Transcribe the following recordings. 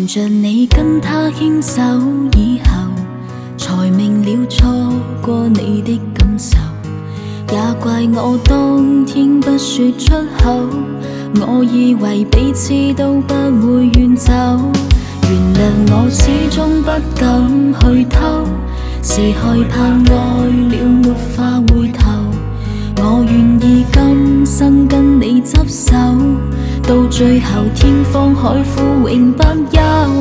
憑着你跟他牽手以後，才明了錯過你的感受，也怪我當天不說出口，我以為彼此都不會遠走，原諒我始終不敢去偷，是害怕愛了沒法回頭，我願意今生跟你執手，到最後天荒海枯永不休。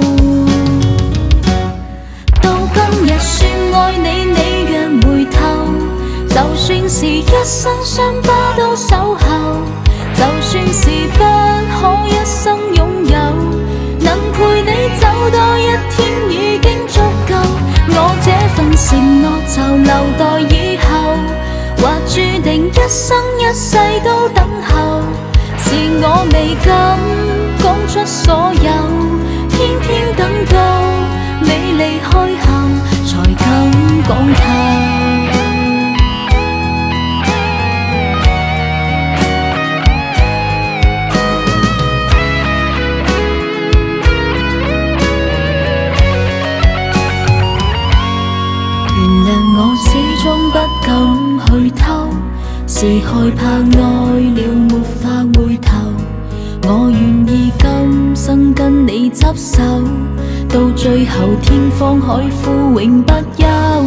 到今日說愛你，你若回頭，就算是一生傷疤都守候，就算是不可一生擁有，能陪你走多一天已經足夠。我這份承諾就留待以後，或注定一生一世都等候，是我未敢講出所有，偏偏等到你離開後才敢講透。我始終不敢去偷，是害怕愛了沒法回頭，我願意今生跟你執手，到最後天荒海枯永不休。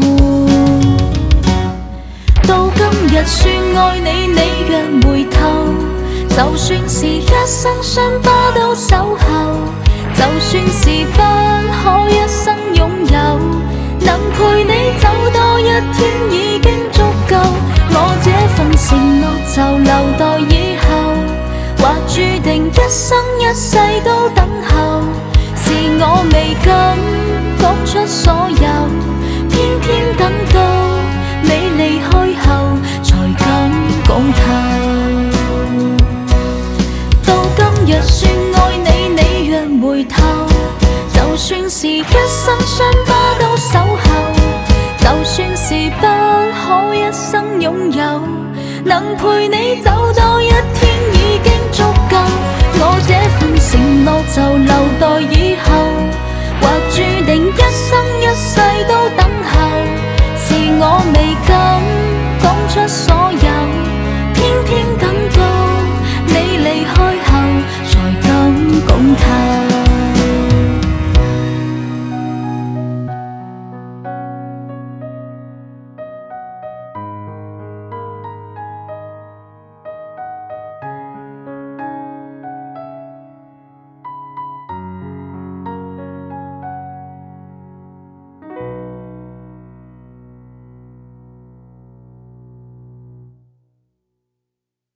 到今日說愛你，你若回頭，就算是一生傷疤都守候，就算是不可一生擁有，能陪你走多一天已經足夠。我這份承諾就留待以後，或注定一生一世都等候，是我未敢講出所有，偏偏等到你離開後才敢講透。到今日說愛你，你若回頭，就算是一生傷疤都守候，就算是不可一生擁有，能陪你走